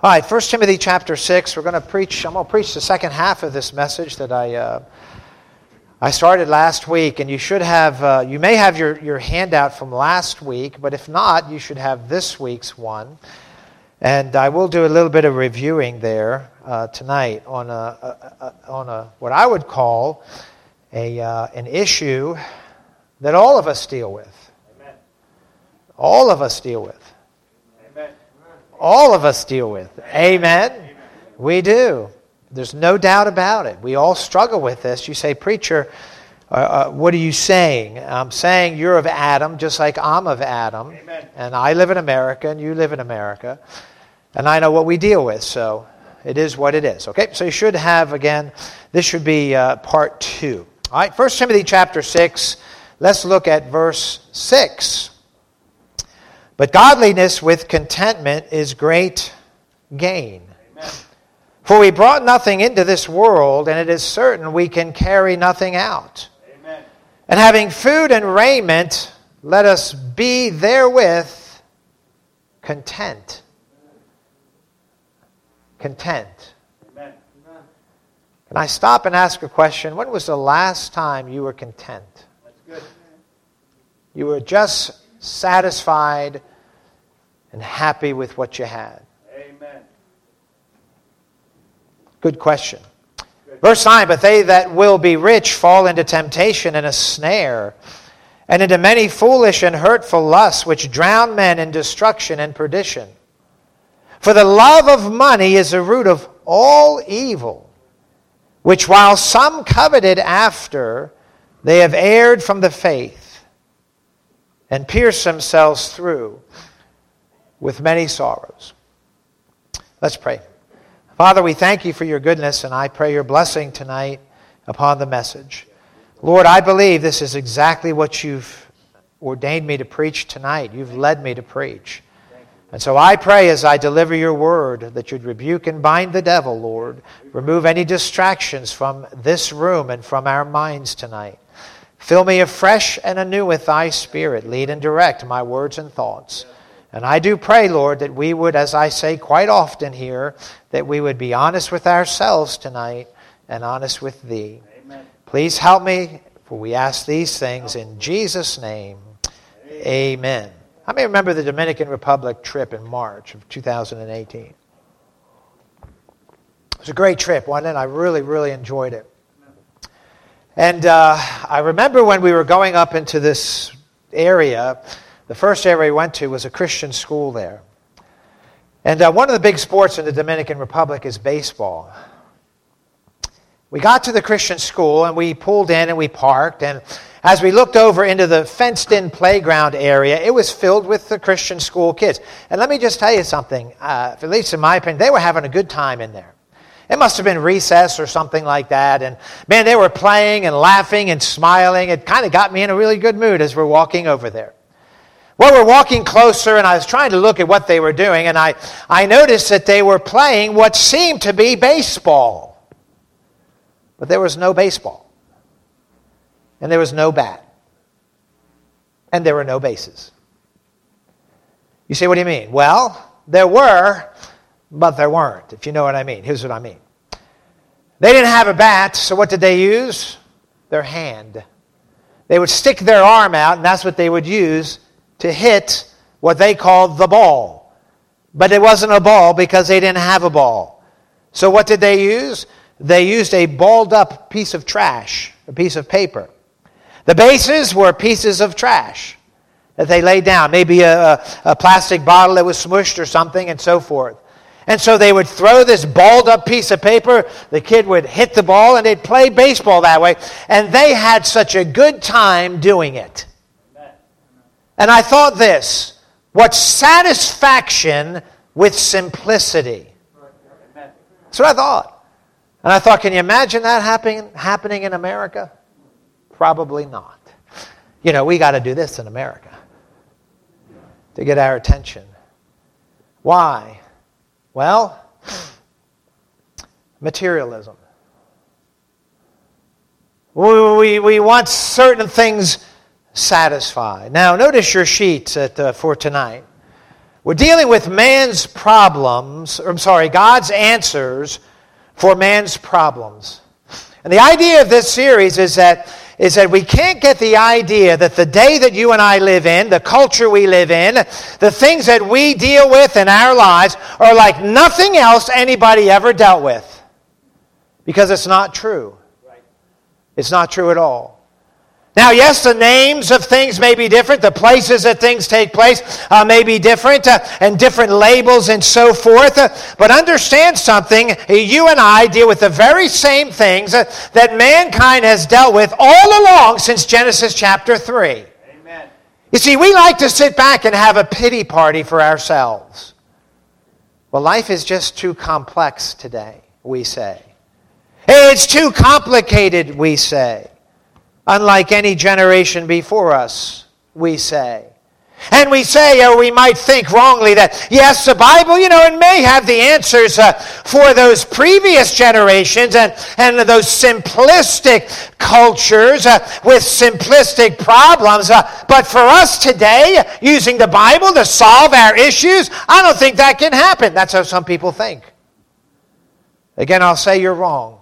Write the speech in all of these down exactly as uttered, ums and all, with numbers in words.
All right, First Timothy chapter six. We're going to preach, I'm going to preach the second half of this message that I uh, I started last week. And you should have, uh, you may have your, your handout from last week, but if not, you should have this week's one. And I will do a little bit of reviewing there uh, tonight on a, a, a on a what I would call a uh, an issue that all of us deal with. Amen. All of us deal with. Amen. All of us deal with. Amen. Amen. We do. There's no doubt about it. We all struggle with this. You say, preacher, uh, uh, what are you saying? I'm saying you're of Adam, just like I'm of Adam. Amen. And I live in America, and you live in America. And I know what we deal with, so it is what it is. Okay, so you should have, again, this should be uh, part two. All right, First Timothy chapter six. Let's look at verse six. But godliness with contentment is great gain. Amen. For we brought nothing into this world, and it is certain we can carry nothing out. Amen. And having food and raiment, let us be therewith content. Content. Amen. Can I stop and ask a question? When was the last time you were content? That's good. You were just satisfied and happy with what you had. Amen. Good question. Good. Verse nine, but they that will be rich fall into temptation and a snare, and into many foolish and hurtful lusts, which drown men in destruction and perdition. For the love of money is the root of all evil, which while some coveted after, they have erred from the faith, and pierced themselves through with many sorrows. Let's pray. Father, we thank you for your goodness, and I pray your blessing tonight upon the message. Lord, I believe this is exactly what you've ordained me to preach tonight. You've led me to preach. And so I pray as I deliver your word that you'd rebuke and bind the devil, Lord. Remove any distractions from this room and from our minds tonight. Fill me afresh and anew with thy Spirit. Lead and direct my words and thoughts. And I do pray, Lord, that we would, as I say quite often here, that we would be honest with ourselves tonight and honest with thee. Amen. Please help me, for we ask these things in Jesus' name. Amen. Amen. How many remember the Dominican Republic trip in March of two thousand eighteen? It was a great trip, wasn't it? I really, really enjoyed it. And uh, I remember when we were going up into this area, the first area we went to was a Christian school there. And uh, one of the big sports in the Dominican Republic is baseball. We got to the Christian school and we pulled in and we parked, and as we looked over into the fenced-in playground area, it was filled with the Christian school kids. And let me just tell you something, uh, at least in my opinion, they were having a good time in there. It must have been recess or something like that. And man, they were playing and laughing and smiling. It kind of got me in a really good mood as we're walking over there. Well, we're walking closer, and I was trying to look at what they were doing, and I, I noticed that they were playing what seemed to be baseball. But there was no baseball. And there was no bat. And there were no bases. You say, what do you mean? Well, there were, but there weren't, if you know what I mean. Here's what I mean. They didn't have a bat, so what did they use? Their hand. They would stick their arm out, and that's what they would use to hit what they called the ball. But it wasn't a ball because they didn't have a ball. So what did they use? They used a balled up piece of trash, a piece of paper. The bases were pieces of trash that they laid down, maybe a, a plastic bottle that was smushed or something, and so forth. And so they would throw this balled up piece of paper, the kid would hit the ball, and they'd play baseball that way. And they had such a good time doing it. And I thought this, what satisfaction with simplicity. That's what I thought. And I thought, can you imagine that happening, happening in America? Probably not. You know, we got to do this in America to get our attention. Why? Well, materialism. We, we, we want certain things satisfied. Now, notice your sheets at, uh, for tonight. We're dealing with man's problems, or I'm sorry, God's answers for man's problems. And the idea of this series is that is that we can't get the idea that the day that you and I live in, the culture we live in, the things that we deal with in our lives are like nothing else anybody ever dealt with. Because it's not true. It's not true at all. Now, yes, the names of things may be different. The places that things take place uh, may be different, uh, and different labels and so forth. Uh, but understand something. You and I deal with the very same things uh, that mankind has dealt with all along since Genesis chapter three. Amen. You see, we like to sit back and have a pity party for ourselves. Well, life is just too complex today, we say. It's too complicated, we say. Unlike any generation before us, we say. And we say, or we might think wrongly, that yes, the Bible, you know, it may have the answers uh, for those previous generations and, and those simplistic cultures uh, with simplistic problems. Uh, but for us today, using the Bible to solve our issues, I don't think that can happen. That's how some people think. Again, I'll say you're wrong.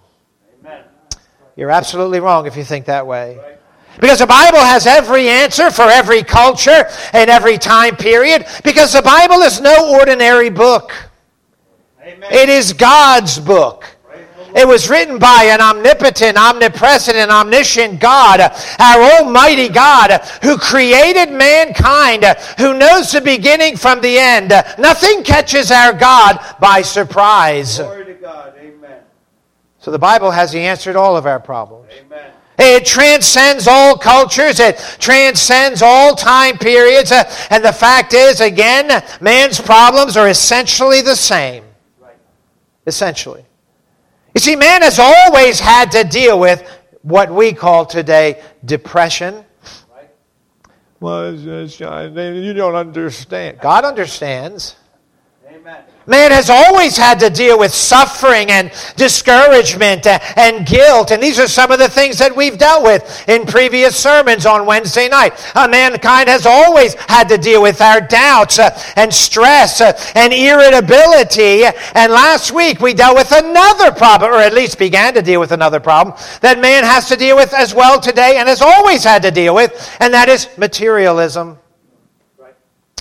You're absolutely wrong if you think that way. Because the Bible has every answer for every culture and every time period. Because the Bible is no ordinary book. Amen. It is God's book. It was written by an omnipotent, omnipresent, and omniscient God, our almighty God, who created mankind, who knows the beginning from the end. Nothing catches our God by surprise. Glory to God. Amen. So the Bible has the answer to all of our problems. Amen. It transcends all cultures. It transcends all time periods. Uh, and the fact is, again, man's problems are essentially the same. Right. Essentially. You see, man has always had to deal with what we call today depression. Right. Well, you don't understand. God understands. Amen. Man has always had to deal with suffering and discouragement and guilt. And these are some of the things that we've dealt with in previous sermons on Wednesday night. Uh, mankind has always had to deal with our doubts uh, and stress uh, and irritability. And last week we dealt with another problem, or at least began to deal with another problem, that man has to deal with as well today and has always had to deal with, and that is materialism. Right.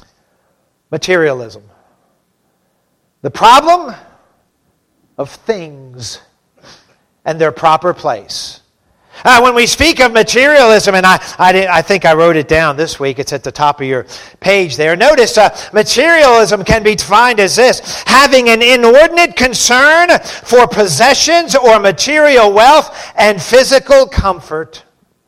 Materialism. The problem of things and their proper place. Uh, when we speak of materialism, and I, I, did, I think I wrote it down this week, it's at the top of your page there. Notice uh, materialism can be defined as this: having an inordinate concern for possessions or material wealth and physical comfort.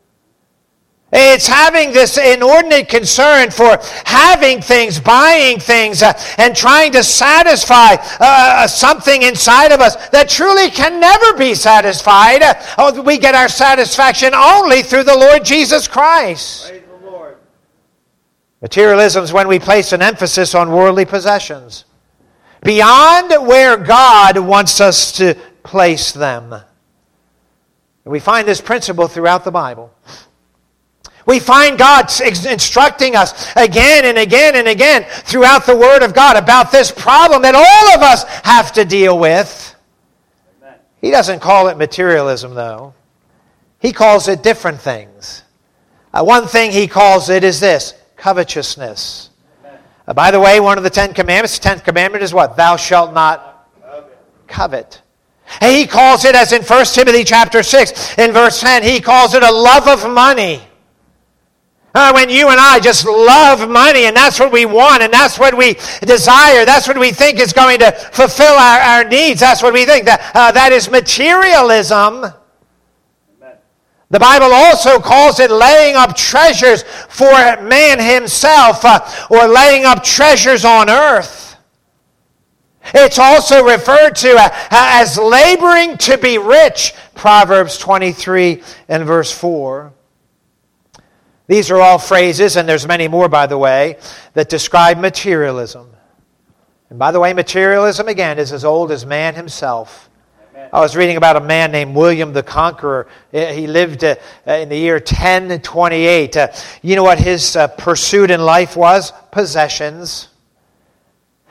It's having this inordinate concern for having things, buying things, uh, and trying to satisfy uh, something inside of us that truly can never be satisfied. Uh, we get our satisfaction only through the Lord Jesus Christ. Praise the Lord. Materialism is when we place an emphasis on worldly possessions beyond where God wants us to place them. And we find this principle throughout the Bible. We find God instructing us again and again and again throughout the Word of God about this problem that all of us have to deal with. Amen. He doesn't call it materialism, though. He calls it different things. Uh, one thing he calls it is this: covetousness. Uh, by the way, one of the Ten Commandments, the tenth commandment is what? Thou shalt not covet. And he calls it, as in First Timothy chapter six, in verse ten, he calls it a love of money. Uh, when you and I just love money, and that's what we want, and that's what we desire, that's what we think is going to fulfill our, our needs, that's what we think. That, uh, that is materialism. Amen. The Bible also calls it laying up treasures for man himself, uh, or laying up treasures on earth. It's also referred to uh, as laboring to be rich, Proverbs twenty-three and verse four. These are all phrases, and there's many more, by the way, that describe materialism. And by the way, materialism, again, is as old as man himself. Amen. I was reading about a man named William the Conqueror. He lived uh, in the year ten twenty-eight. Uh, you know what his uh, pursuit in life was? Possessions.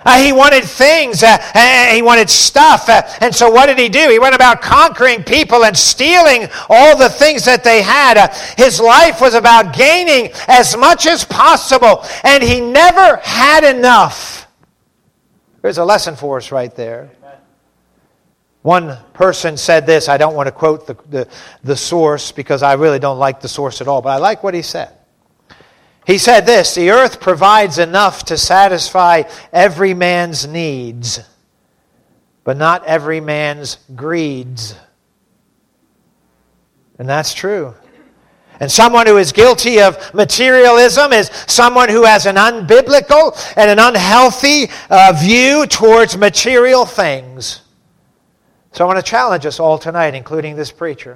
Uh, he wanted things. Uh, uh, he wanted stuff. Uh, and so what did he do? He went about conquering people and stealing all the things that they had. Uh, his life was about gaining as much as possible. And he never had enough. There's a lesson for us right there. One person said this. I don't want to quote the, the, the source because I really don't like the source at all. But I like what he said. He said this: the earth provides enough to satisfy every man's needs, but not every man's greeds. And that's true. And someone who is guilty of materialism is someone who has an unbiblical and an unhealthy uh, view towards material things. So I want to challenge us all tonight, including this preacher.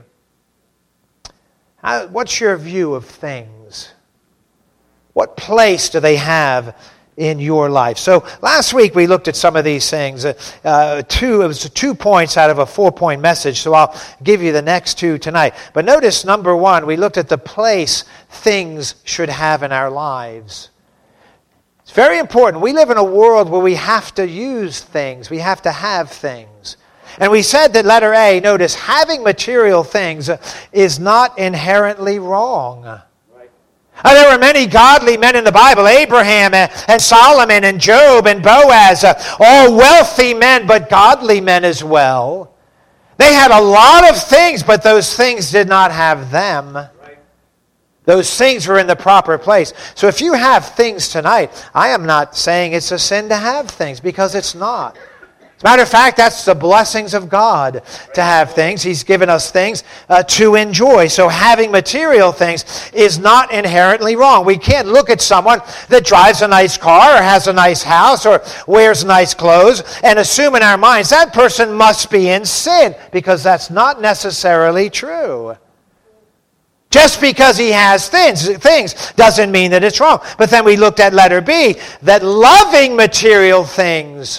How, what's your view of things? What place do they have in your life? So last week we looked at some of these things. Uh, uh, two, it was two points out of a four-point message, so I'll give you the next two tonight. But notice, number one, we looked at the place things should have in our lives. It's very important. We live in a world where we have to use things. We have to have things. And we said that letter A, notice, having material things is not inherently wrong. Uh, there were many godly men in the Bible, Abraham and, and Solomon and Job and Boaz, uh, all wealthy men, but godly men as well. They had a lot of things, but those things did not have them. Right. Those things were in the proper place. So if you have things tonight, I am not saying it's a sin to have things, because it's not. As a matter of fact, that's the blessings of God to have things. He's given us things uh, to enjoy. So having material things is not inherently wrong. We can't look at someone that drives a nice car or has a nice house or wears nice clothes and assume in our minds that person must be in sin, because that's not necessarily true. Just because he has things, things doesn't mean that it's wrong. But then we looked at letter B, that loving material things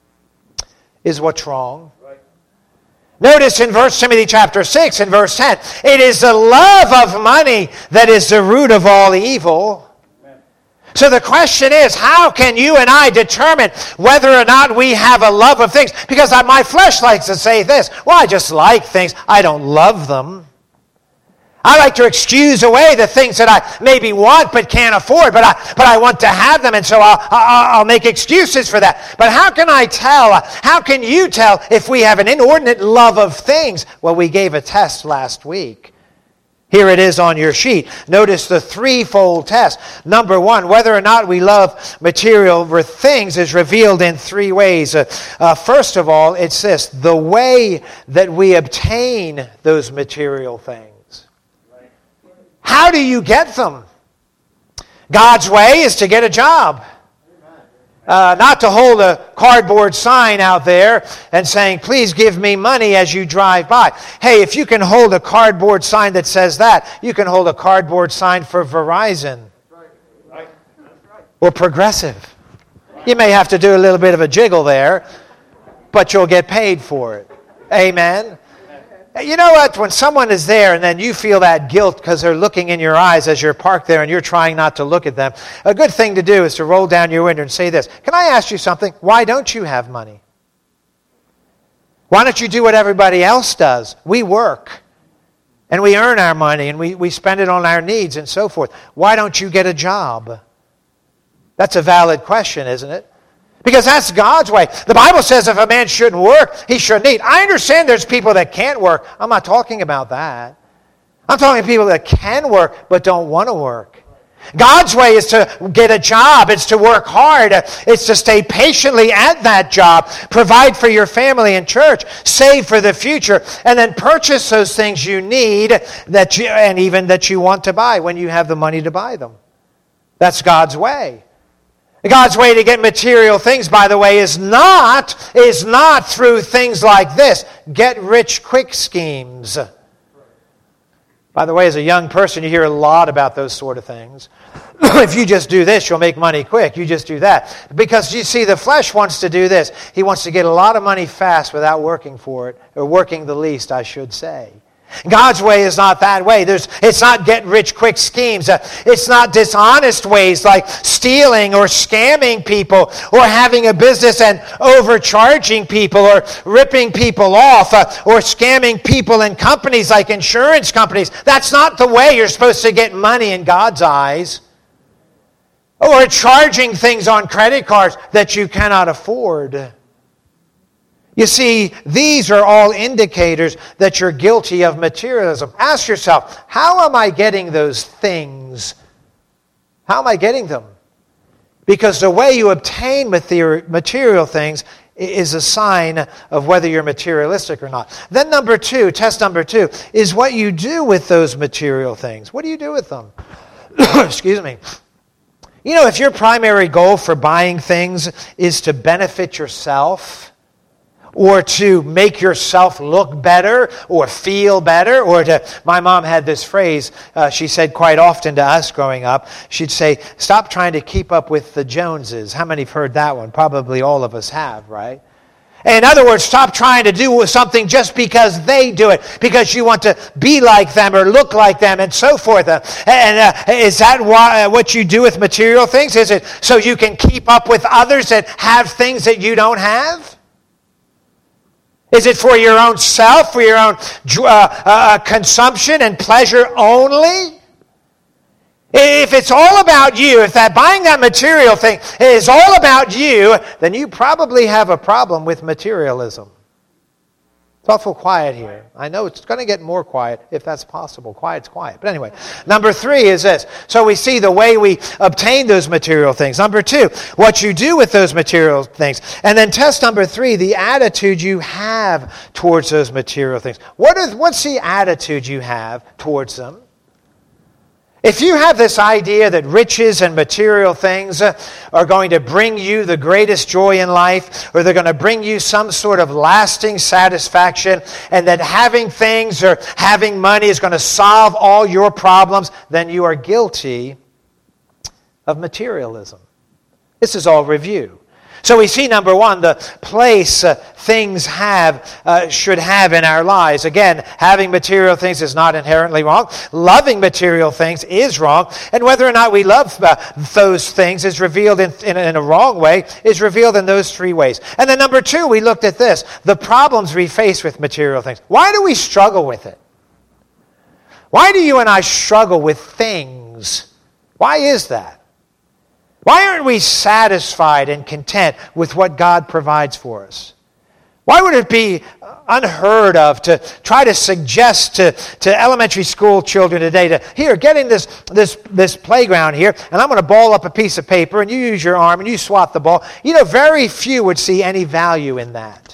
is what's wrong. Right. Notice in First Timothy chapter six and verse ten, it is the love of money that is the root of all evil. Amen. So the question is, how can you and I determine whether or not we have a love of things? Because my flesh likes to say this: well, I just like things, I don't love them. I like to excuse away the things that I maybe want but can't afford, but I but I want to have them, and so I'll, I'll, I'll make excuses for that. But how can I tell, how can you tell if we have an inordinate love of things? Well, we gave a test last week. Here it is on your sheet. Notice the threefold test. Number one, whether or not we love material things is revealed in three ways. Uh, uh, first of all, it's this: the way that we obtain those material things. How do you get them? God's way is to get a job. Uh, not to hold a cardboard sign out there and saying, please give me money as you drive by. Hey, if you can hold a cardboard sign that says that, you can hold a cardboard sign for Verizon. Or Progressive. You may have to do a little bit of a jiggle there, but you'll get paid for it. Amen. You know what? When someone is there and then you feel that guilt because they're looking in your eyes as you're parked there and you're trying not to look at them, a good thing to do is to roll down your window and say this: can I ask you something? Why don't you have money? Why don't you do what everybody else does? We work and we earn our money and we, we spend it on our needs and so forth. Why don't you get a job? That's a valid question, isn't it? Because that's God's way. The Bible says if a man shouldn't work, he shouldn't eat. I understand there's people that can't work. I'm not talking about that. I'm talking people that can work but don't want to work. God's way is to get a job. It's to work hard. It's to stay patiently at that job. Provide for your family and church. Save for the future. And then purchase those things you need that you, and even that you want to buy when you have the money to buy them. That's God's way. God's way to get material things, by the way, is not, is not through things like this: get-rich-quick schemes. By the way, as a young person, you hear a lot about those sort of things. If you just do this, you'll make money quick. You just do that. Because you see, the flesh wants to do this. He wants to get a lot of money fast without working for it, or working the least, I should say. God's way is not that way. There's, it's not get-rich-quick schemes. Uh, it's not dishonest ways like stealing or scamming people or having a business and overcharging people or ripping people off uh, or scamming people in companies like insurance companies. That's not the way you're supposed to get money in God's eyes. Or charging things on credit cards that you cannot afford. You see, these are all indicators that you're guilty of materialism. Ask yourself, how am I getting those things? How am I getting them? Because the way you obtain material things is a sign of whether you're materialistic or not. Then number two, test number two, is what you do with those material things. What do you do with them? Excuse me. You know, if your primary goal for buying things is to benefit yourself, or to make yourself look better or feel better, or to, my mom had this phrase, uh, she said quite often to us growing up, she'd say, stop trying to keep up with the Joneses. How many have heard that one? Probably all of us have, right? In other words, stop trying to do something just because they do it, because you want to be like them or look like them and so forth. And uh, is that why, uh, what you do with material things? Is it so you can keep up with others that have things that you don't have? Is it for your own self, for your own uh, uh, consumption and pleasure only? If it's all about you, if that buying that material thing is all about you, then you probably have a problem with materialism. It's awful quiet here. I know it's going to get more quiet if that's possible. Quiet's quiet. But anyway, number three is this. So we see the way we obtain those material things. Number two, what you do with those material things. And then test number three, the attitude you have towards those material things. What is, what's the attitude you have towards them? If you have this idea that riches and material things are going to bring you the greatest joy in life, or they're going to bring you some sort of lasting satisfaction, and that having things or having money is going to solve all your problems, then you are guilty of materialism. This is all review. So we see, number one, the place uh, things have uh, should have in our lives. Again, having material things is not inherently wrong. Loving material things is wrong. And whether or not we love uh, those things is revealed in, in, in a wrong way, is revealed in those three ways. And then number two, we looked at this, the problems we face with material things. Why do we struggle with it? Why do you and I struggle with things? Why is that? Why aren't we satisfied and content with what God provides for us? Why would it be unheard of to try to suggest to, to elementary school children today to, here, get in this, this, this playground here, and I'm going to ball up a piece of paper, and you use your arm, and you swat the ball. You know, very few would see any value in that.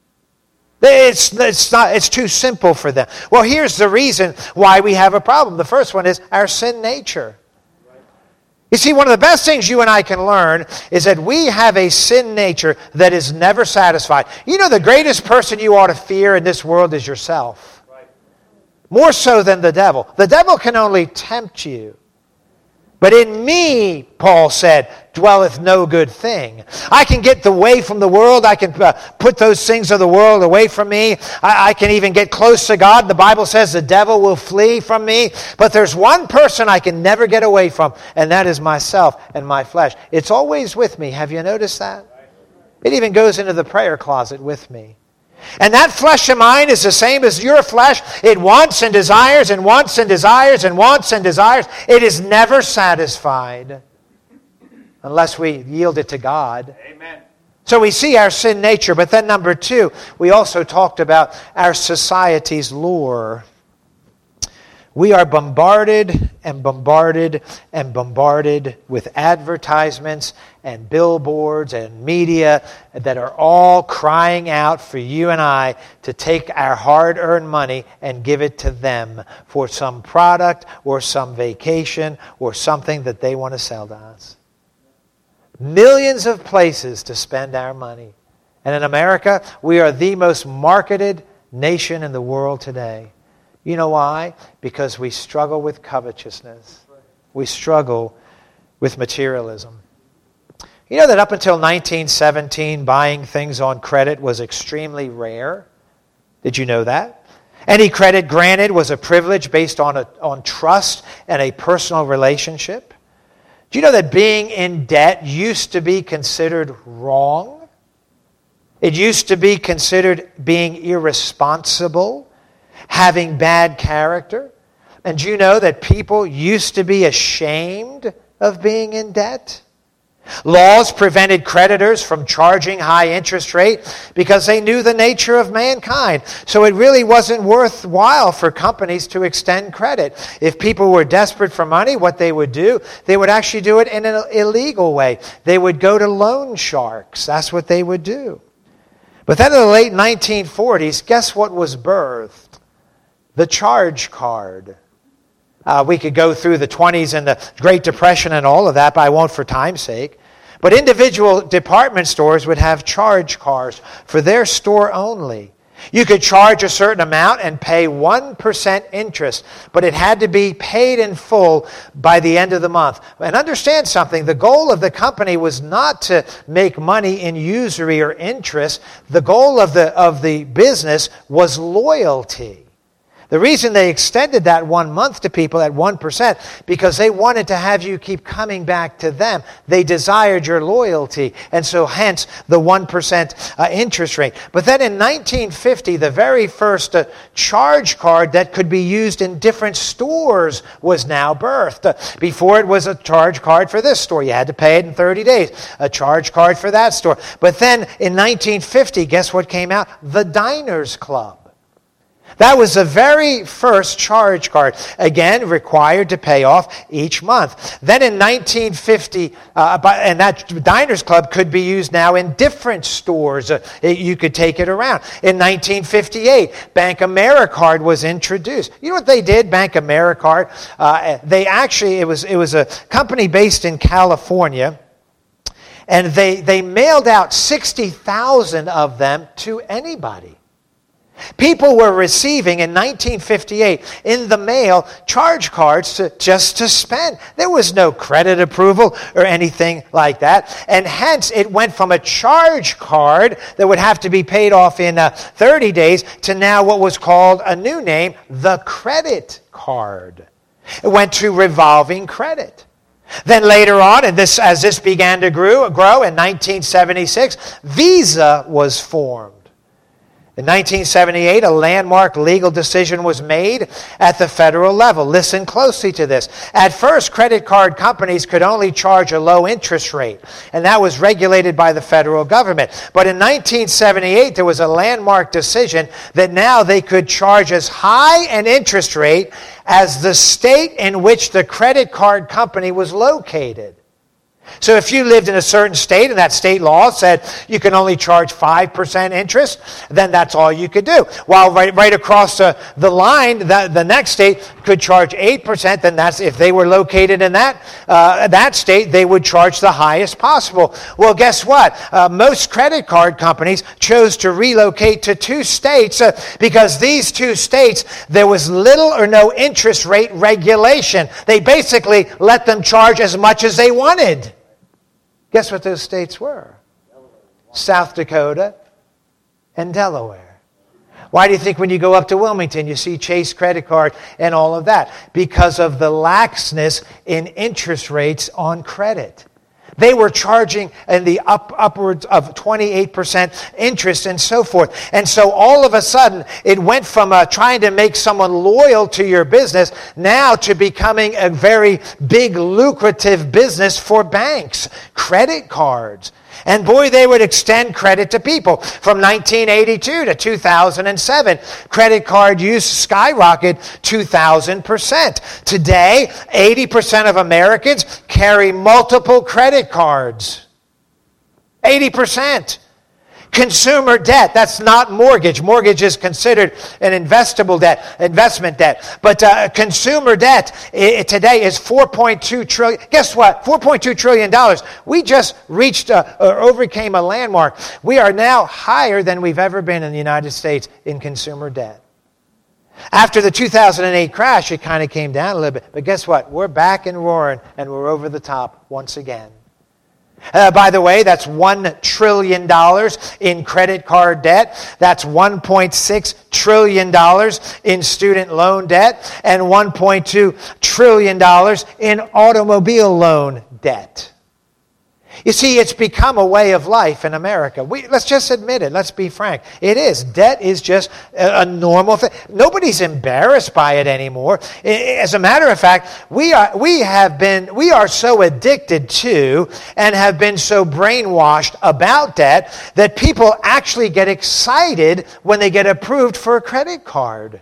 It's, it's, not, it's too simple for them. Well, here's the reason why we have a problem. The first one is our sin nature. You see, one of the best things you and I can learn is that we have a sin nature that is never satisfied. You know, the greatest person you ought to fear in this world is yourself. More so than the devil. The devil can only tempt you. But in me, Paul said, dwelleth no good thing. I can get away from the world. I can uh, put those things of the world away from me. I, I can even get close to God. The Bible says the devil will flee from me. But there's one person I can never get away from, and that is myself and my flesh. It's always with me. Have you noticed that? It even goes into the prayer closet with me. And that flesh of mine is the same as your flesh. It wants and desires and wants and desires and wants and desires. It is never satisfied unless we yield it to God. Amen. So we see our sin nature. But then number two, we also talked about our society's lure. We are bombarded and bombarded and bombarded with advertisements and billboards and media that are all crying out for you and I to take our hard-earned money and give it to them for some product or some vacation or something that they want to sell to us. Millions of places to spend our money. And in America, we are the most marketed nation in the world today. You know why? Because we struggle with covetousness. We struggle with materialism. You know that up until nineteen seventeen, buying things on credit was extremely rare? Did you know that? Any credit granted was a privilege based on, a, on trust and a personal relationship. Do you know that being in debt used to be considered wrong? It used to be considered being irresponsible, having bad character. And do you know that people used to be ashamed of being in debt? Laws prevented creditors from charging high interest rate because they knew the nature of mankind. So it really wasn't worthwhile for companies to extend credit. If people were desperate for money, what they would do, they would actually do it in an illegal way. They would go to loan sharks. That's what they would do. But then in the late nineteen forties, guess what was birthed? The charge card. Uh, we could go through the twenties and the Great Depression and all of that, but I won't for time's sake. But individual department stores would have charge cards for their store only. You could charge a certain amount and pay one percent interest, but it had to be paid in full by the end of the month. And understand something, the goal of the company was not to make money in usury or interest. The goal of the, of the business was loyalty. The reason they extended that one month to people at one percent, because they wanted to have you keep coming back to them. They desired your loyalty, and so hence the one percent uh, interest rate. But then in nineteen fifty, the very first uh, charge card that could be used in different stores was now birthed. Uh, before it was a charge card for this store. You had to pay it in thirty days. A charge card for that store. But then in nineteen fifty, guess what came out? The Diners Club. That was the very first charge card, again, required to pay off each month. Then in nineteen fifty, uh, and that Diners Club could be used now in different stores. Uh, you could take it around. In nineteen fifty-eight, Bank AmeriCard was introduced. You know what they did, Bank AmeriCard? Uh, they actually, it was, it was a company based in California, and they, they mailed out sixty thousand of them to anybody. People were receiving in nineteen fifty-eight in the mail charge cards to, just to spend. There was no credit approval or anything like that. And hence it went from a charge card that would have to be paid off in uh, thirty days to now what was called a new name, the credit card. It went to revolving credit. Then later on, and this as this began to grow, grow in nineteen seventy-six, Visa was formed. In nineteen seventy-eight, a landmark legal decision was made at the federal level. Listen closely to this. At first, credit card companies could only charge a low interest rate, and that was regulated by the federal government. But in nineteen seventy-eight, there was a landmark decision that now they could charge as high an interest rate as the state in which the credit card company was located. So if you lived in a certain state and that state law said you can only charge five percent interest, then that's all you could do. While right, right across the, the line, the, the next state could charge eight percent, then that's if they were located in that, uh, that state, they would charge the highest possible. Well, guess what? Uh, most credit card companies chose to relocate to two states uh, because these two states, there was little or no interest rate regulation. They basically let them charge as much as they wanted. Guess what those states were? South Dakota and Delaware. Why do you think when you go up to Wilmington, you see Chase credit card and all of that? Because of the laxness in interest rates on credit. They were charging in the up, upwards of twenty-eight percent interest and so forth. And so all of a sudden, it went from uh, trying to make someone loyal to your business now to becoming a very big, lucrative business for banks. Credit cards. And boy, they would extend credit to people. From nineteen eighty-two to two thousand seven, credit card use skyrocketed two thousand percent. Today, eighty percent of Americans carry multiple credit cards. eighty percent. Consumer debt, that's not mortgage. Mortgage is considered an investable debt, investment debt. But uh, consumer debt it, today is four point two trillion dollars. Guess what? four point two trillion dollars. We just reached uh, or overcame a landmark. We are now higher than we've ever been in the United States in consumer debt. After the two thousand eight crash, it kind of came down a little bit. But guess what? We're back and roaring, and we're over the top once again. Uh, by the way, that's one trillion dollars in credit card debt. That's one point six trillion dollars in student loan debt. And one point two trillion dollars in automobile loan debt. You see, it's become a way of life in America. We, let's just admit it. Let's be frank. It is. Debt is just a, a normal thing. Nobody's embarrassed by it anymore. As a matter of fact, we are we have been we are so addicted to and have been so brainwashed about debt that people actually get excited when they get approved for a credit card.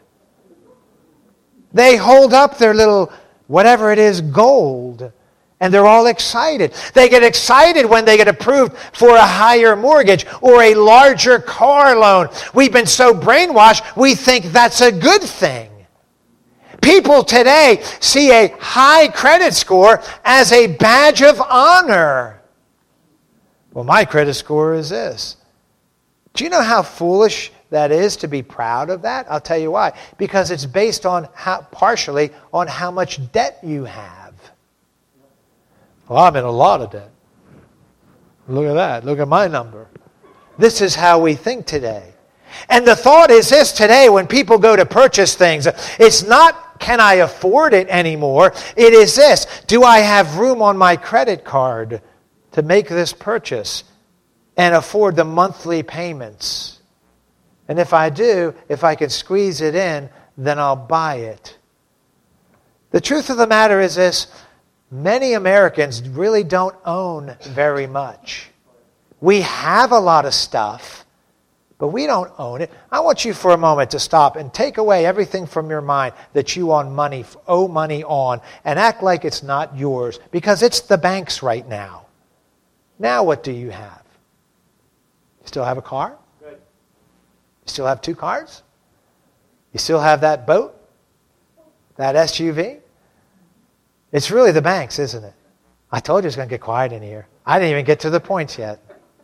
They hold up their little whatever it is gold. And they're all excited. They get excited when they get approved for a higher mortgage or a larger car loan. We've been so brainwashed, we think that's a good thing. People today see a high credit score as a badge of honor. Well, my credit score is this. Do you know how foolish that is to be proud of that? I'll tell you why. Because it's based on how, partially on how much debt you have. Well, I'm in a lot of debt. Look at that. Look at my number. This is how we think today. And the thought is this today when people go to purchase things. It's not, can I afford it anymore? It is this. Do I have room on my credit card to make this purchase and afford the monthly payments? And if I do, if I can squeeze it in, then I'll buy it. The truth of the matter is this. Many Americans really don't own very much. We have a lot of stuff, but we don't own it. I want you for a moment to stop and take away everything from your mind that you own money, owe money on, and act like it's not yours, because it's the bank's right now. Now what do you have? You still have a car? Good. You still have two cars? You still have that boat? That S U V? It's really the banks, isn't it? I told you it's going to get quiet in here. I didn't even get to the points yet.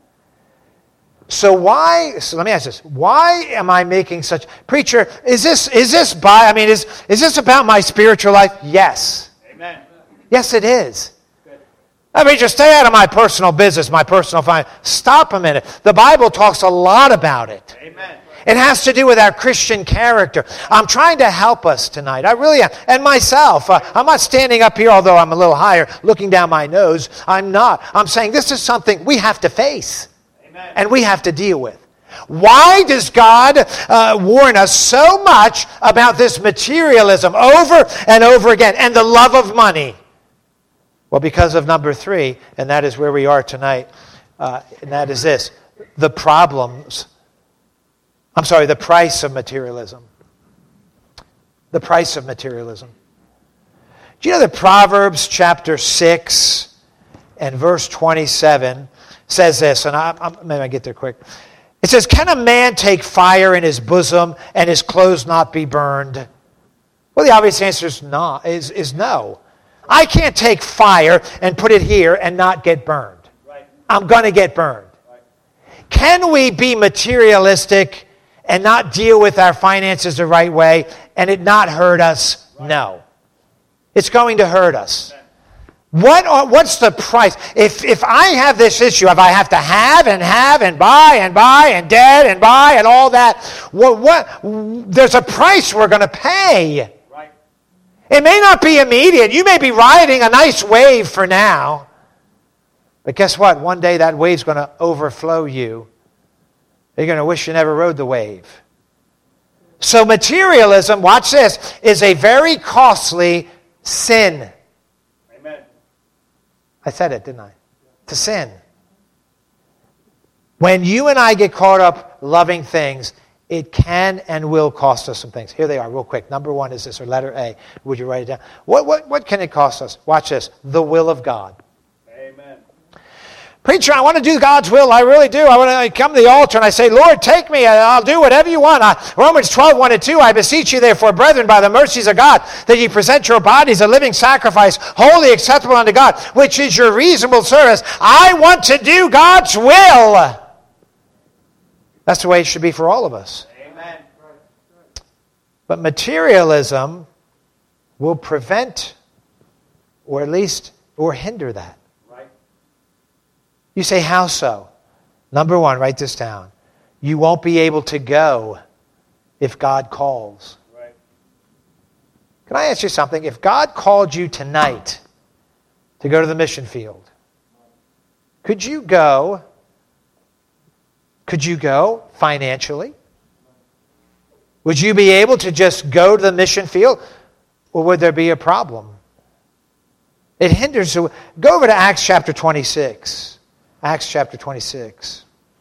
So why, so let me ask this, why am I making such, preacher, is this, is this by, I mean, is, is this about my spiritual life? Yes. Amen. Yes, it is. Good. I mean, just stay out of my personal business, my personal finance. Stop a minute. The Bible talks a lot about it. Amen. It has to do with our Christian character. I'm trying to help us tonight. I really am. And myself. Uh, I'm not standing up here, although I'm a little higher, looking down my nose. I'm not. I'm saying this is something we have to face. Amen. And we have to deal with. Why does God uh, warn us so much about this materialism over and over again and the love of money? Well, because of number three, and that is where we are tonight, uh, and that is this, the problems I'm sorry, the price of materialism. The price of materialism. Do you know that Proverbs chapter six and verse twenty-seven says this, and I, I'm, maybe I get there quick. It says, can a man take fire in his bosom and his clothes not be burned? Well, the obvious answer is, not, is, is no. I can't take fire and put it here and not get burned. Right. I'm going to get burned. Right. Can we be materialistic and not deal with our finances the right way, and it not hurt us? Right. No. It's going to hurt us. What are, what's the price? If if I have this issue, if I have to have and have and buy and buy and debt and buy and all that, what, what there's a price we're going to pay. Right. It may not be immediate. You may be riding a nice wave for now. But guess what? One day that wave's going to overflow you. You're going to wish you never rode the wave. So materialism, watch this, is a very costly sin. Amen. I said it, didn't I? To sin. When you and I get caught up loving things, it can and will cost us some things. Here they are, real quick. Number one is this, or letter A. Would you write it down? What, what, what can it cost us? Watch this. The will of God. Amen. Preacher, I want to do God's will. I really do. I want to come to the altar and I say, Lord, take me. I'll do whatever you want. I, Romans twelve, one and two, I beseech you therefore, brethren, by the mercies of God, that ye present your bodies a living sacrifice, wholly acceptable unto God, which is your reasonable service. I want to do God's will. That's the way it should be for all of us. Amen. But materialism will prevent, or at least, or hinder that. You say, how so? Number one, write this down. You won't be able to go if God calls. Right. Can I ask you something? If God called you tonight to go to the mission field, could you go? Could you go financially? Would you be able to just go to the mission field? Or would there be a problem? It hinders. Go over to Acts chapter twenty-six. Acts chapter twenty-six.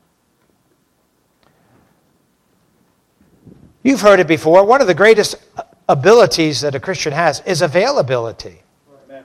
You've heard it before. One of the greatest abilities that a Christian has is availability. Amen.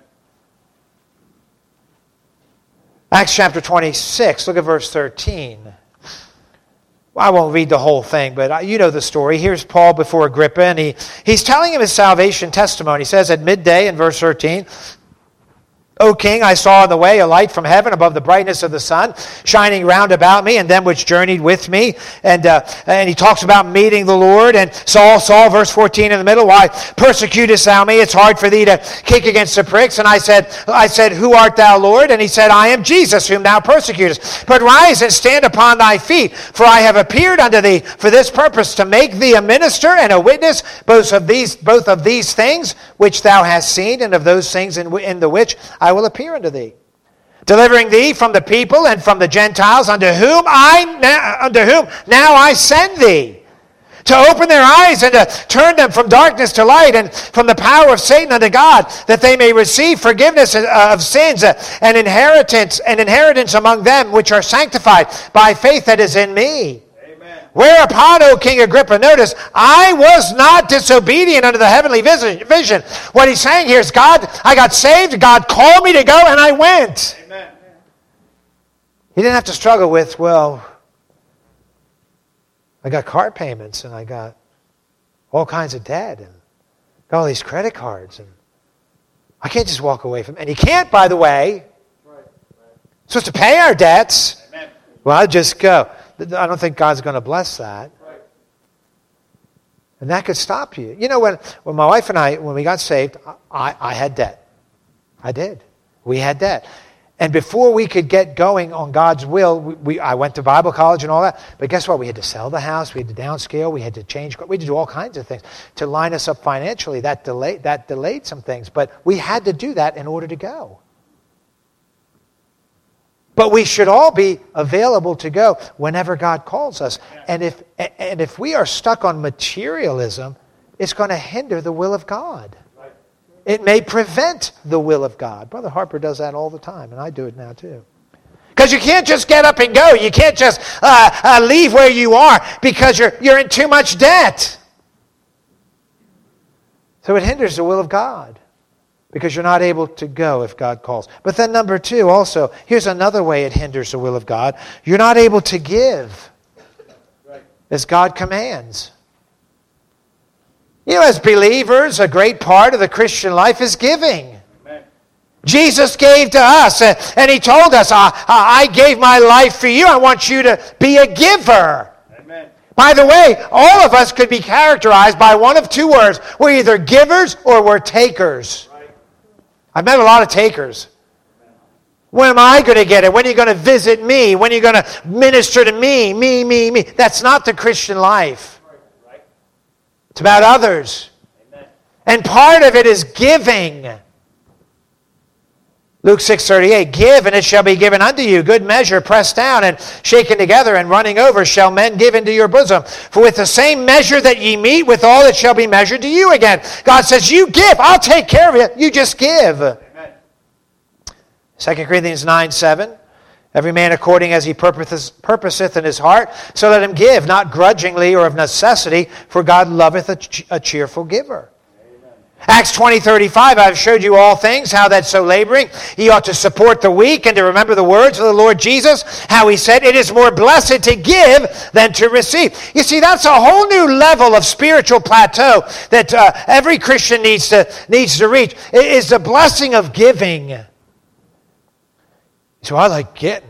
Acts chapter twenty-six, look at verse thirteen. Well, I won't read the whole thing, but you know the story. Here's Paul before Agrippa, and he, he's telling him his salvation testimony. He says at midday in verse thirteen, O king, I saw in the way a light from heaven above the brightness of the sun, shining round about me and them which journeyed with me. And uh, and he talks about meeting the Lord. And Saul, Saul, verse fourteen in the middle, why persecutest thou me? It's hard for thee to kick against the pricks. And I said, I said, who art thou, Lord? And he said, I am Jesus, whom thou persecutest. But rise and stand upon thy feet, for I have appeared unto thee for this purpose, to make thee a minister and a witness both of these, both of these things which thou hast seen, and of those things in, in the which I will appear unto thee, delivering thee from the people and from the Gentiles, unto whom I now, unto whom now I send thee, to open their eyes and to turn them from darkness to light, and from the power of Satan unto God, that they may receive forgiveness of sins, and inheritance and inheritance among them which are sanctified by faith that is in me. Whereupon, O King Agrippa, notice, I was not disobedient unto the heavenly vision. What he's saying here is, God, I got saved, God called me to go, and I went. Amen. He didn't have to struggle with, well, I got car payments, and I got all kinds of debt, and got all these credit cards, and I can't just walk away from it. And he can't, by the way. Right. Right. Supposed to pay our debts. Amen. Well, I'll just go. I don't think God's going to bless that. Right. And that could stop you. You know, when, when my wife and I, when we got saved, I, I had debt. I did. We had debt. And before we could get going on God's will, we, we, I went to Bible college and all that. But guess what? We had to sell the house. We had to downscale. We had to change. We had to do all kinds of things to line us up financially. That delayed, that delayed some things. But we had to do that in order to go. But we should all be available to go whenever God calls us. And if and if we are stuck on materialism, it's going to hinder the will of God. It may prevent the will of God. Brother Harper does that all the time, and I do it now too. Because you can't just get up and go. You can't just uh, uh, leave where you are because you're you're in too much debt. So it hinders the will of God. Because you're not able to go if God calls. But then number two also, here's another way it hinders the will of God. You're not able to give as God commands. You know, as believers, a great part of the Christian life is giving. Amen. Jesus gave to us, and He told us, I, I gave my life for you. I want you to be a giver. Amen. By the way, all of us could be characterized by one of two words. We're either givers or we're takers. I've met a lot of takers. When am I going to get it? When are you going to visit me? When are you going to minister to me? Me, me, me. That's not the Christian life. It's about others. And part of it is giving. Luke six thirty-eight, give and it shall be given unto you. Good measure, pressed down and shaken together and running over, shall men give into your bosom. For with the same measure that ye meet, withal it shall be measured to you again. God says, you give, I'll take care of it. You just give. Amen. Second Corinthians nine seven, every man according as he purposeth, purposeth in his heart, so let him give, not grudgingly or of necessity, for God loveth a, ch- a cheerful giver. Acts twenty thirty-five, I've showed you all things, how that so laboring, ye ought to support the weak and to remember the words of the Lord Jesus, how He said, it is more blessed to give than to receive. You see, that's a whole new level of spiritual plateau that uh, every Christian needs to, needs to reach. It is the blessing of giving. So I like getting.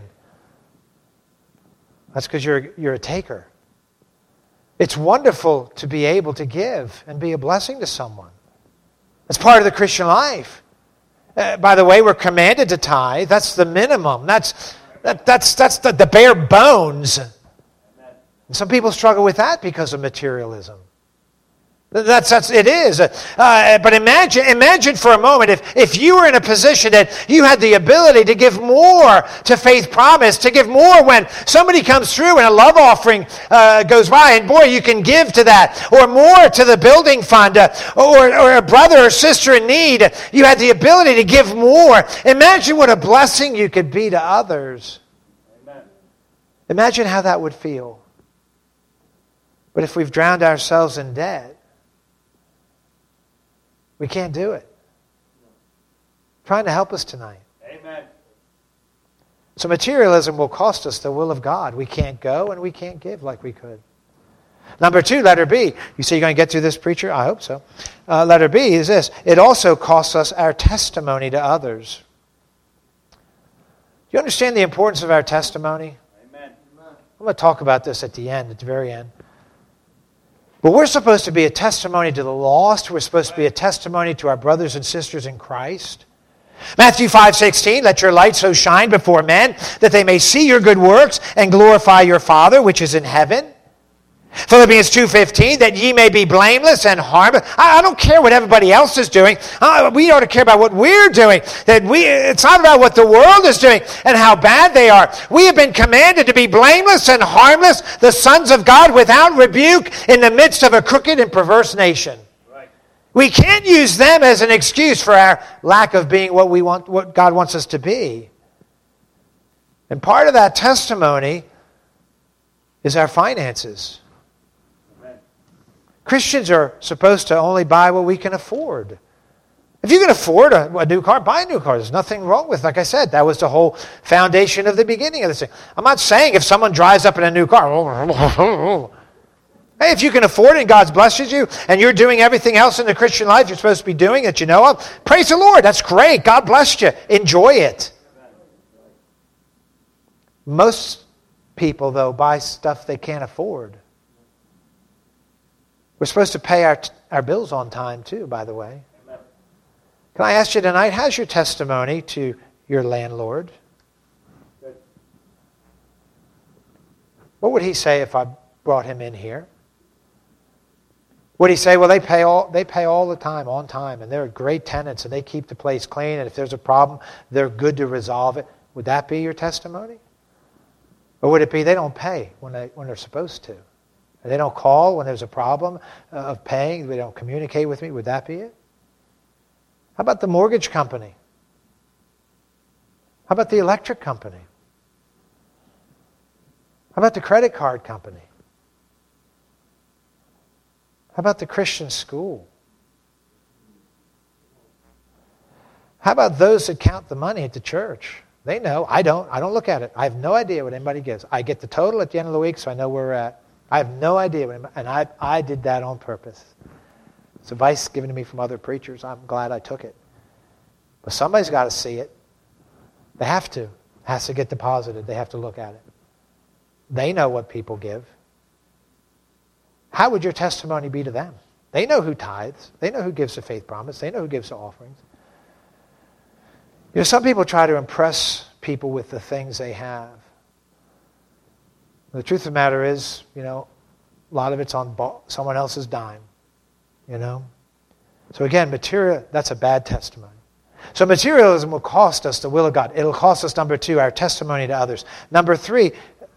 That's because you're, you're a taker. It's wonderful to be able to give and be a blessing to someone. It's part of the Christian life. Uh, by the way, we're commanded to tithe. That's the minimum. That's That, that's that's the, the bare bones. And some people struggle with that because of materialism. That's, that's it is. Uh, but imagine imagine for a moment if, if you were in a position that you had the ability to give more to Faith Promise, to give more when somebody comes through and a love offering uh, goes by, and boy, you can give to that, or more to the building fund, uh, or, or a brother or sister in need. You had the ability to give more. Imagine what a blessing you could be to others. Amen. Imagine how that would feel. But if we've drowned ourselves in debt, we can't do it. I'm trying to help us tonight. Amen. So materialism will cost us the will of God. We can't go and we can't give like we could. Number two, letter B. You say you're going to get through this, preacher? I hope so. Uh, letter B is this. It also costs us our testimony to others. Do you understand the importance of our testimony? Amen. I'm going to talk about this at the end, at the very end. But we're supposed to be a testimony to the lost. We're supposed to be a testimony to our brothers and sisters in Christ. Matthew five sixteen, let your light so shine before men that they may see your good works and glorify your Father which is in heaven. Philippians two fifteen, that ye may be blameless and harmless. I, I don't care what everybody else is doing. Uh, we ought to care about what we're doing. That we, it's not about what the world is doing and how bad they are. We have been commanded to be blameless and harmless, the sons of God without rebuke in the midst of a crooked and perverse nation. Right. We can't use them as an excuse for our lack of being what we want, what God wants us to be. And part of that testimony is our finances. Christians are supposed to only buy what we can afford. If you can afford a, a new car, buy a new car. There's nothing wrong with it. Like I said, that was the whole foundation of the beginning of this thing. I'm not saying if someone drives up in a new car, hey, if you can afford it and God's blesses you and you're doing everything else in the Christian life you're supposed to be doing that you know of, praise the Lord. That's great. God blessed you. Enjoy it. Most people, though, buy stuff they can't afford. We're supposed to pay our our bills on time too, by the way. Amen. Can I ask you tonight, how's your testimony to your landlord? Good. What would he say if I brought him in here? Would he say, well, they pay all they pay all the time, on time, and they're great tenants, and they keep the place clean, and if there's a problem, they're good to resolve it. Would that be your testimony? Or would it be they don't pay when they when they're supposed to? They don't call when there's a problem of paying. They don't communicate with me. Would that be it? How about the mortgage company? How about the electric company? How about the credit card company? How about the Christian school? How about those that count the money at the church? They know. I don't. I don't look at it. I have no idea what anybody gives. I get the total at the end of the week, so I know where we're at. I have no idea, and I I did that on purpose. It's advice given to me from other preachers. I'm glad I took it. But somebody's got to see it. They have to. It has to get deposited. They have to look at it. They know what people give. How would your testimony be to them? They know who tithes. They know who gives the faith promise. They know who gives the offerings. You know, some people try to impress people with the things they have. The truth of the matter is, you know, a lot of it's on someone else's dime, you know. So again, material, that's a bad testimony. So materialism will cost us the will of God. It'll cost us, number two, our testimony to others. Number three,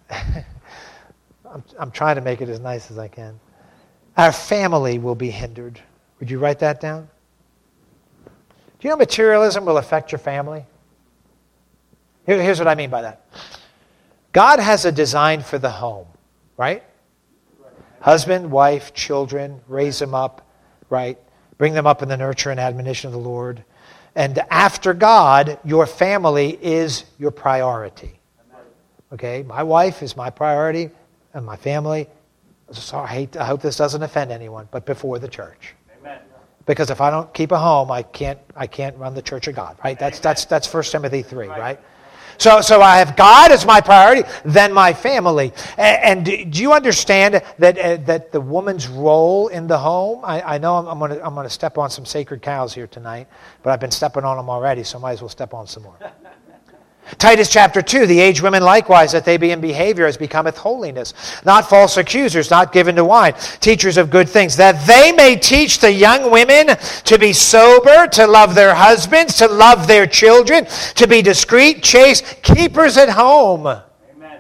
I'm, I'm trying to make it as nice as I can. Our family will be hindered. Would you write that down? Do you know materialism will affect your family? Here, here's what I mean by that. God has a design for the home, right? Husband, wife, children, raise them up, right? Bring them up in the nurture and admonition of the Lord. And after God, your family is your priority. Okay? My wife is my priority, and my family. So I, hate, I hope this doesn't offend anyone, but before the church. Amen. Because if I don't keep a home, I can't I can't run the church of God, right? That's that's that's First Timothy three, right? So, so I have God as my priority, then my family. And, and do you understand that uh, that the woman's role in the home? I, I know I'm, I'm going to I'm going to step on some sacred cows here tonight, but I've been stepping on them already, so I might as well step on some more. Titus chapter two, the aged women likewise, that they be in behavior as becometh holiness, not false accusers, not given to wine, teachers of good things, that they may teach the young women to be sober, to love their husbands, to love their children, to be discreet, chaste, keepers at home. Amen.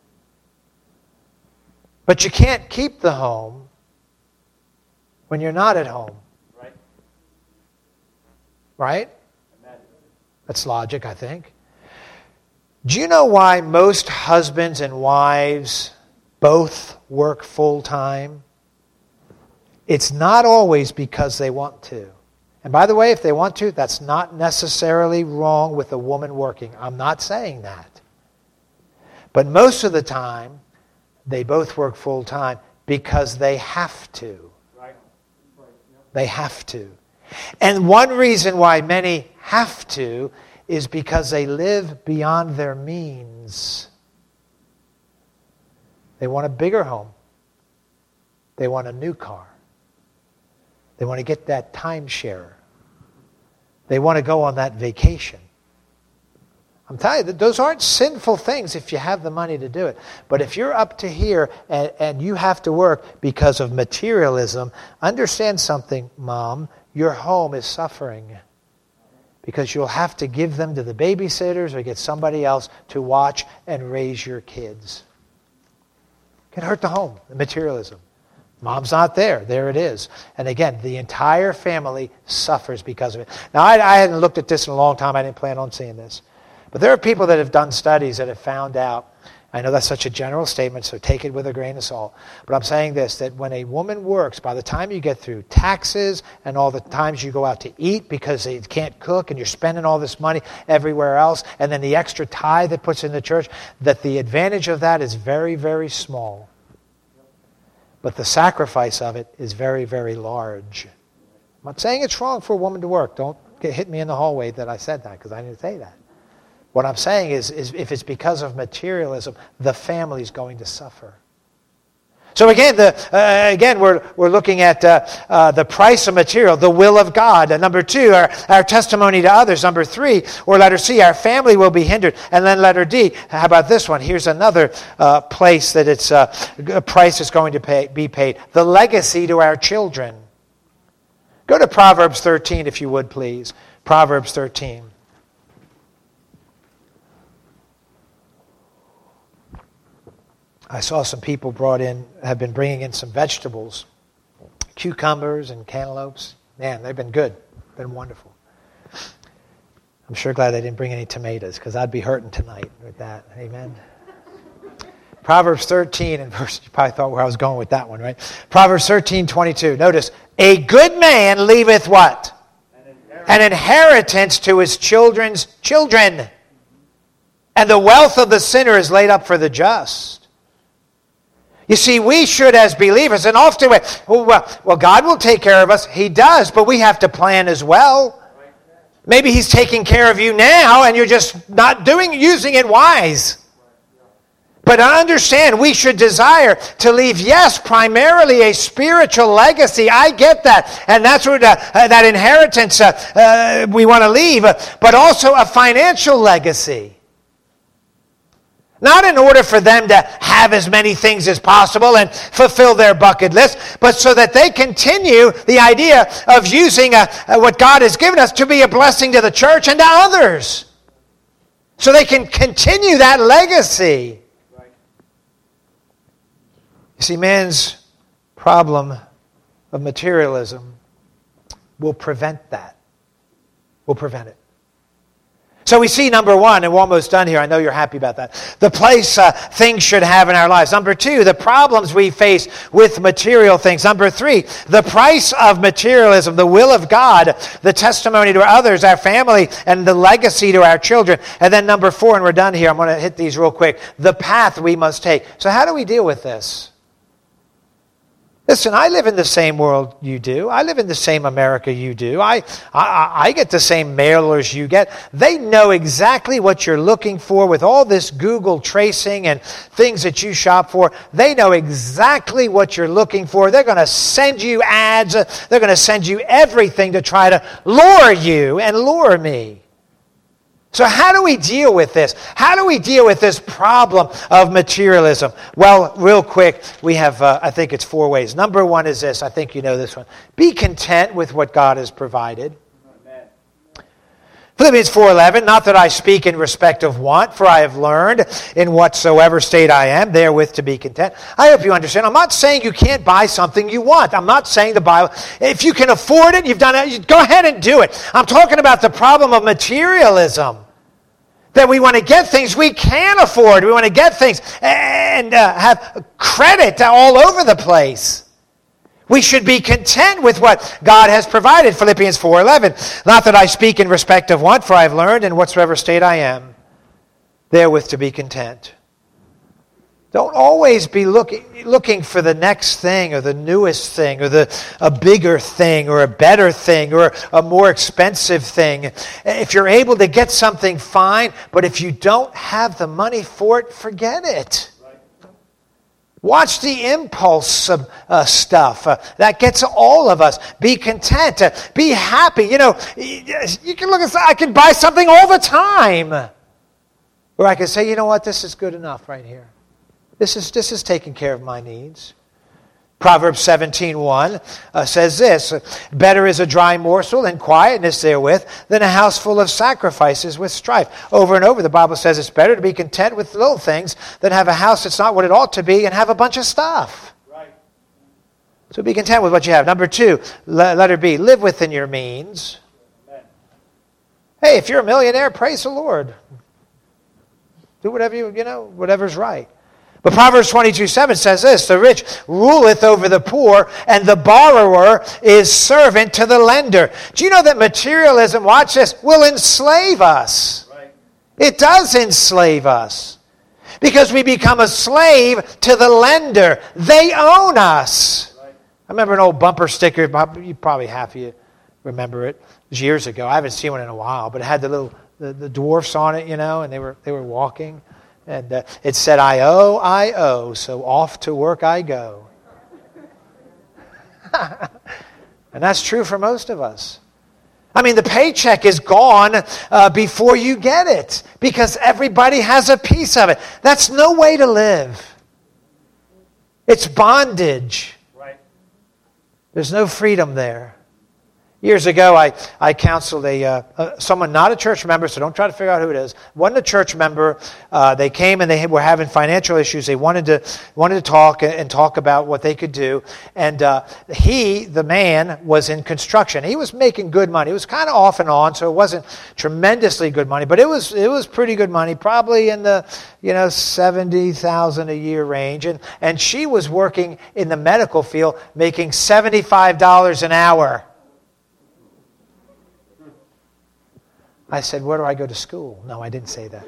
But you can't keep the home when you're not at home. Right? Right? Amen. That's logic, I think. Do you know why most husbands and wives both work full-time? It's not always because they want to. And by the way, if they want to, that's not necessarily wrong with a woman working. I'm not saying that. But most of the time, they both work full-time because they have to. Right. They have to. And one reason why many have to is because they live beyond their means. They want a bigger home. They want a new car. They want to get that timeshare. They want to go on that vacation. I'm telling you, those aren't sinful things if you have the money to do it. But if you're up to here and, and you have to work because of materialism, understand something, Mom. Your home is suffering. Because you'll have to give them to the babysitters or get somebody else to watch and raise your kids. It can hurt the home, the materialism. Mom's not there. There it is. And again, the entire family suffers because of it. Now, I, I hadn't looked at this in a long time. I didn't plan on seeing this. But there are people that have done studies that have found out, I know that's such a general statement, so take it with a grain of salt. But I'm saying this, that when a woman works, by the time you get through taxes and all the times you go out to eat because they can't cook and you're spending all this money everywhere else, and then the extra tithe that puts in the church, that the advantage of that is very, very small. But the sacrifice of it is very, very large. I'm not saying it's wrong for a woman to work. Don't get, hit me in the hallway that I said that, because I didn't say that. What I'm saying is, is if it's because of materialism, the family's going to suffer. So again, the, uh, again, we're we're looking at uh, uh, the price of material, the will of God. Uh, number two, our, our testimony to others. Number three, or letter C, our family will be hindered. And then letter D, how about this one? Here's another uh, place that it's uh, a price is going to pay, be paid. The legacy to our children. Go to Proverbs thirteen, if you would, please. Proverbs thirteen. I saw some people brought in, have been bringing in some vegetables, cucumbers and cantaloupes. Man, they've been good, been wonderful. I'm sure glad they didn't bring any tomatoes, because I'd be hurting tonight with that. Amen. Proverbs thirteen, and verse, you probably thought where I was going with that one, right? Proverbs thirteen, twenty-two. Notice, a good man leaveth what? An inheritance. An inheritance to his children's children. And the wealth of the sinner is laid up for the just. You see, we should, as believers, and often, well, well, God will take care of us. He does, but we have to plan as well. Maybe He's taking care of you now, and you're just not doing, using it wise. But I understand we should desire to leave, yes, primarily a spiritual legacy. I get that. And that's what uh, uh, that inheritance uh, uh, we want to leave, uh, but also a financial legacy. Not in order for them to have as many things as possible and fulfill their bucket list, but so that they continue the idea of using uh, what God has given us to be a blessing to the church and to others. So they can continue that legacy. Right. You see, man's problem of materialism will prevent that. Will prevent it. So we see, number one, and we're almost done here. I know you're happy about that. The place uh, things should have in our lives. Number two, the problems we face with material things. Number three, the price of materialism, the will of God, the testimony to others, our family, and the legacy to our children. And then number four, and we're done here. I'm going to hit these real quick. The path we must take. So how do we deal with this? Listen, I live in the same world you do. I live in the same America you do. I, I, I get the same mailers you get. They know exactly what you're looking for with all this Google tracing and things that you shop for. They know exactly what you're looking for. They're going to send you ads. They're going to send you everything to try to lure you and lure me. So how do we deal with this? How do we deal with this problem of materialism? Well, real quick, we have, uh, I think it's four ways. Number one is this. I think you know this one. Be content with what God has provided. Amen. Philippians four eleven, not that I speak in respect of want, for I have learned in whatsoever state I am, therewith to be content. I hope you understand. I'm not saying you can't buy something you want. I'm not saying the Bible, if you can afford it, you've done it, go ahead and do it. I'm talking about the problem of materialism. That we want to get things we can afford. We want to get things and uh, have credit all over the place. We should be content with what God has provided. Philippians four eleven. Not that I speak in respect of want, for I have learned in whatsoever state I am, therewith to be content. Don't always be looking looking for the next thing or the newest thing or the a bigger thing or a better thing or a more expensive thing. If you're able to get something, fine. But if you don't have the money for it, forget it. Watch the impulse uh, stuff. Uh, that gets all of us. Be content. Uh, be happy. You know, you can look at, I can buy something all the time. Or I can say, you know what, this is good enough right here. This is this is taking care of my needs. Proverbs seventeen one uh, says this, better is a dry morsel and quietness therewith than a house full of sacrifices with strife. Over and over the Bible says it's better to be content with little things than have a house that's not what it ought to be and have a bunch of stuff. Right. So be content with what you have. Number two, letter B, live within your means. Amen. Hey, if you're a millionaire, praise the Lord. Do whatever you, you know, whatever's right. But Proverbs twenty-two seven says this, the rich ruleth over the poor, and the borrower is servant to the lender. Do you know that materialism, watch this, will enslave us? Right. It does enslave us. Because we become a slave to the lender. They own us. Right. I remember an old bumper sticker, you probably half of you remember it. It was years ago. I haven't seen one in a while, but it had the little the, the dwarfs on it, you know, and they were they were walking. And uh, it said, I owe, I owe, so off to work I go. And that's true for most of us. I mean, the paycheck is gone uh, before you get it because everybody has a piece of it. That's no way to live. It's bondage. Right. There's no freedom there. Years ago, I, I counseled a uh, uh, someone, not a church member, so don't try to figure out who it is. Wasn't a church member. Uh, they came and they were having financial issues. They wanted to wanted to talk and talk about what they could do. And uh, he, the man, was in construction. He was making good money. It was kind of off and on, so it wasn't tremendously good money, but it was it was pretty good money, probably in the you know seventy thousand a year range. And and she was working in the medical field, making seventy-five dollars an hour. I said, where do I go to school? No, I didn't say that.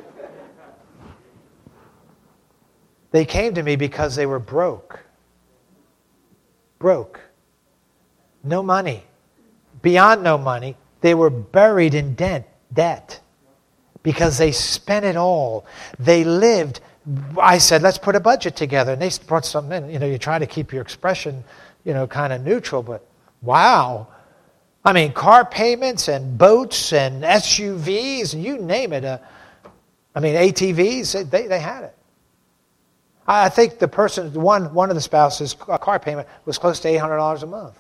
They came to me because they were broke. Broke. No money. Beyond no money, they were buried in debt. debt because they spent it all. They lived. I said, let's put a budget together. And they brought something in. You know, you try to keep your expression, you know, kind of neutral, but wow. I mean, car payments and boats and S U Vs and you name it. Uh, I mean, A T Vs, they, they had it. I think the person, one one of the spouses' car payment was close to eight hundred dollars a month.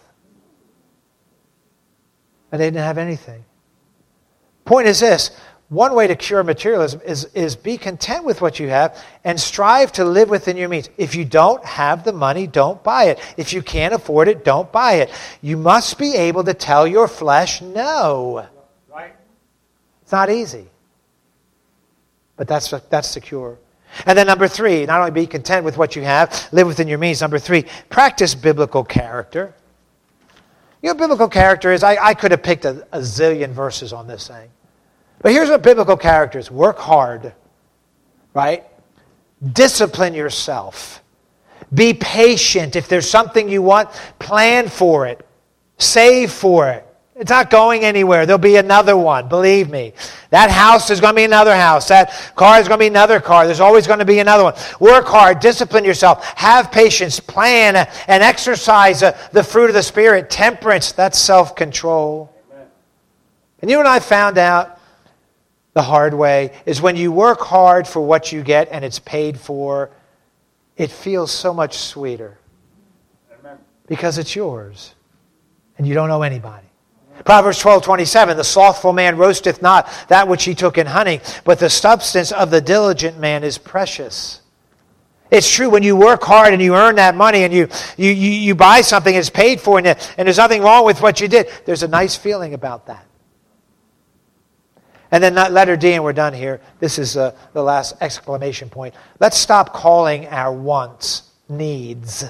And they didn't have anything. Point is this, one way to cure materialism is, is be content with what you have and strive to live within your means. If you don't have the money, don't buy it. If you can't afford it, don't buy it. You must be able to tell your flesh no. Right. It's not easy. But that's, that's the cure. And then number three, not only be content with what you have, live within your means. Number three, practice biblical character. You know what biblical character is? I, I could have picked a, a zillion verses on this thing. But here's what biblical character is. Work hard, right? Discipline yourself. Be patient. If there's something you want, plan for it. Save for it. It's not going anywhere. There'll be another one, believe me. That house is going to be another house. That car is going to be another car. There's always going to be another one. Work hard. Discipline yourself. Have patience. Plan and exercise the fruit of the Spirit. Temperance, that's self-control. Amen. And you and I found out the hard way is when you work hard for what you get and it's paid for, it feels so much sweeter. Amen. Because it's yours and you don't owe anybody. Proverbs twelve twenty-seven, the slothful man roasteth not that which he took in hunting, but the substance of the diligent man is precious. It's true, when you work hard and you earn that money and you you you, you buy something it's paid for and, and there's nothing wrong with what you did, there's a nice feeling about that. And then letter D, and we're done here. This is uh, the last exclamation point. Let's stop calling our wants needs.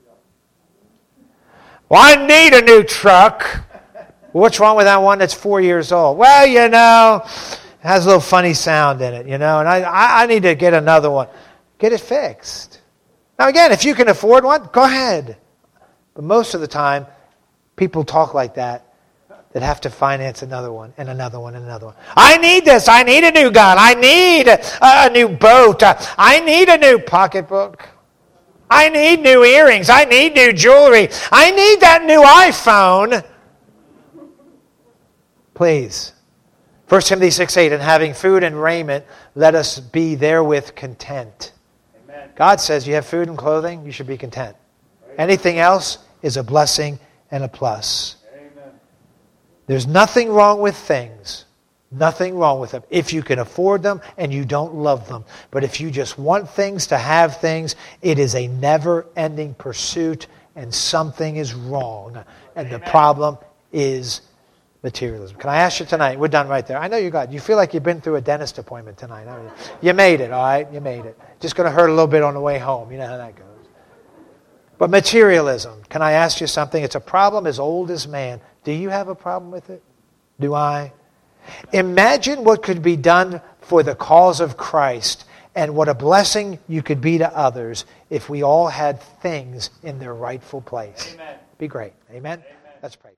Well, I need a new truck. What's wrong with that one that's four years old? Well, you know, it has a little funny sound in it, you know, and I, I, I need to get another one. Get it fixed. Now, again, if you can afford one, go ahead. But most of the time, people talk like that, that have to finance another one and another one and another one. I need this. I need a new gun. I need a, a new boat. I need a new pocketbook. I need new earrings. I need new jewelry. I need that new iPhone. Please. First Timothy six eight, and having food and raiment, let us be therewith content. Amen. God says you have food and clothing, you should be content. Amen. Anything else is a blessing and a plus. Amen. There's nothing wrong with things. Nothing wrong with them. If you can afford them and you don't love them. But if you just want things to have things, it is a never-ending pursuit and something is wrong. And Amen. The problem is materialism. Can I ask you tonight? We're done right there. I know you got. You feel like you've been through a dentist appointment tonight. Haven't you? You made it, all right? You made it. Just going to hurt a little bit on the way home. You know how that goes. But materialism. Can I ask you something? It's a problem as old as man. Do you have a problem with it? Do I? Imagine what could be done for the cause of Christ and what a blessing you could be to others if we all had things in their rightful place. Amen. Be great. Amen? Amen. Let's pray.